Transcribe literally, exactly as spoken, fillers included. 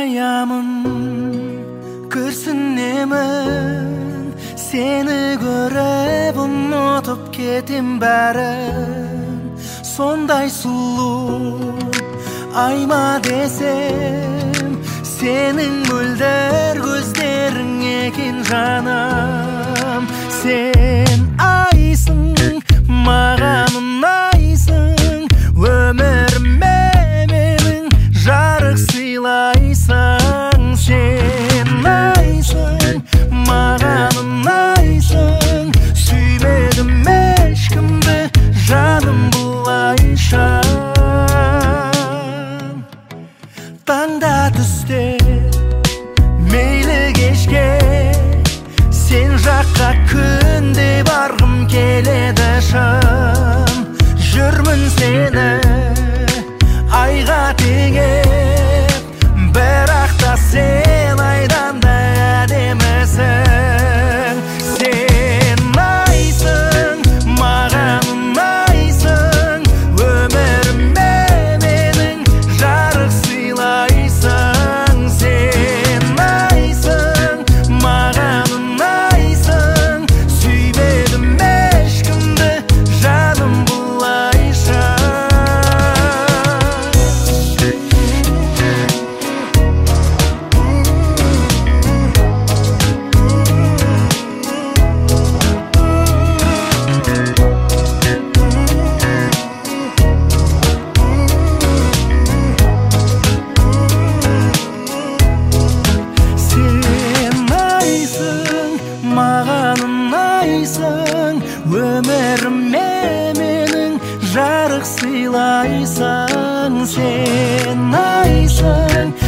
аямын, күрсінемін, сені көріп ұмытып кетем бәрін. Сондай сұлу айма десем, сенің мөлдір көздерің екен жаным. Сен айсың, маған ұнайсың, өміріме менің жарық сыйлайсың. Сен айсың, маған ұнайсың, сүймедім ешкімді жаным бұлайша. Таңда түсте, мейлі кешке, сен жаққа күнде барғым келеді шын. Жүрмін сені айға теңеп, бірақ та сен айдан да әдемісің. Сен айсың, маған ұнайсың, өміріме менің жарық сыйлайсың. Сен айсың, маған ұнайсың, сүймедім ешкімді жаным бұлайша. Маған ұнайсың, өміріме менің жарық сыйлайсың. Сен айсың,